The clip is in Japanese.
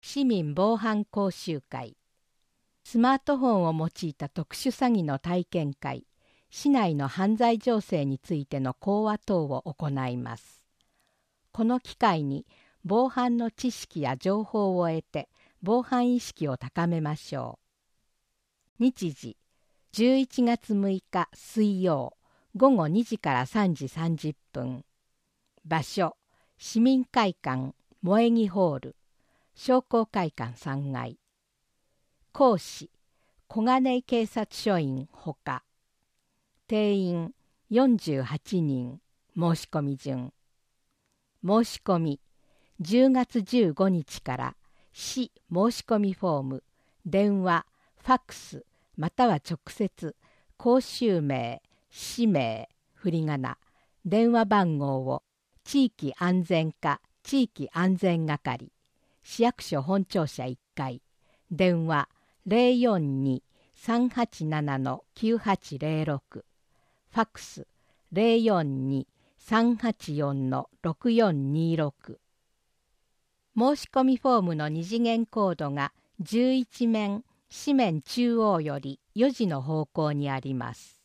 市民防犯講習会、スマートフォンを用いた特殊詐欺の体験会、市内の犯罪情勢についての講話等を行います。この機会に防犯の知識や情報を得て防犯意識を高めましょう。日時、11月6日水曜、午後2時から3時30分。場所、市民会館、萌木ホール、商工会館3階。講師、小金井警察署員ほか。定員48人、申し込み順。申し込み、10月15日から市申し込みフォーム、電話、ファックス、または直接、講習名、氏名、振り仮名、電話番号を地域安全課地域安全係、市役所本庁舎1階、電話042-387-9806、ファックス042-384-6426。申し込みフォームの二次元コードが11面、紙面中央より4時の方向にあります。